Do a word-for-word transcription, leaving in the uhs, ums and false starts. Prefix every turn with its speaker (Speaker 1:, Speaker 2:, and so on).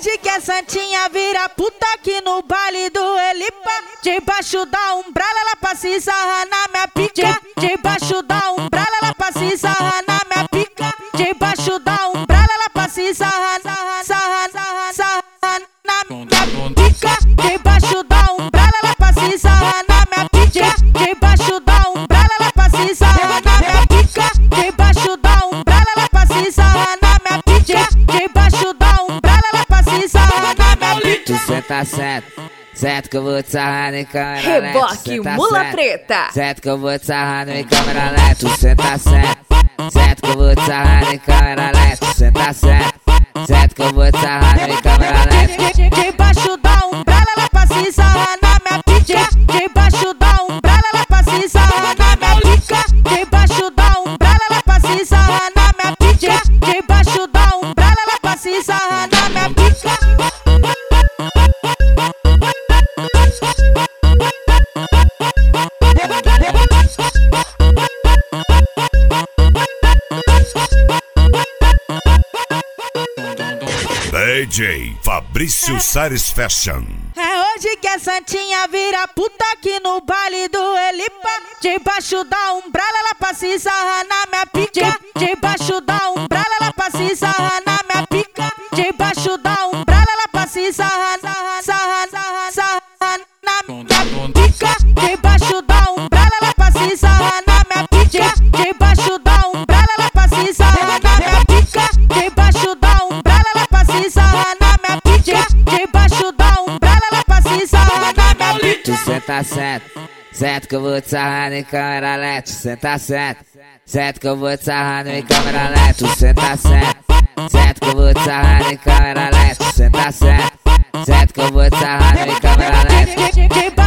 Speaker 1: hoje que a santinha vira puta aqui no baile do Elipa. Debaixo da umbrella ela passa e sarra na minha pica. Debaixo da umbrella ela passa e sarra na minha pica. Debaixo da umbrella ela passa e sarra, sarra, sarra, sarra, sarra na minha pica. Debaixo da umbrella ela passa e sarra na minha pica. Debaixo da umbrella ela passa e sarra na minha pica. Debaixo da umbrella ela passa e sarra na minha pica. Debaixo da umbrella ela passa e sarra na minha pica.
Speaker 2: Tu senta certo, certo que eu vou te sarrar em câmera lenta.
Speaker 3: Reboque Mula
Speaker 2: certo,
Speaker 3: Preta.
Speaker 2: certo que eu vou te sarrar em câmera lenta. Tu senta certo, certo que eu vou te sarrar em câmera lenta. Tu senta certo, certo que eu vou te sarrar em câmera lenta.
Speaker 1: Debaixo da umbrella ela passa e sarra na minha pica. Debaixo da umbrella ela passa e sarra na minha pica. Debaixo da umbrella ela passa e sarra na minha pica. Debaixo da umbrella ela passa e sarra na minha pica.
Speaker 4: D J Fabrício Sares Fashion.
Speaker 1: É hoje que a santinha vira puta aqui no baile do Elipa. Debaixo da umbrella ela passa e sarra na minha pica. Debaixo da umbrella ela passa e sarra na minha pica. Debaixo da umbrella ela passa e sarra, sarra, sarra, sarra, sarra na minha pica. Debaixo da umbrella ela passa e sarra na minha pica. Debaixo da umbrella ela passa e sarra na minha pica. Debaixo da umbrella ela passa e sarra na minha pica. Debaixo da umbrella ela passa e sarra na minha pica.
Speaker 2: Tu senta certo, certo que eu vou te sarrar em câmera lenta. Tu senta certo, certo que eu vou te sarrar em câmera lenta. Tu senta certo, certo que eu vou te sarrar em câmera lenta. Tu senta certo, certo que eu vou te sarrar em câmera lenta.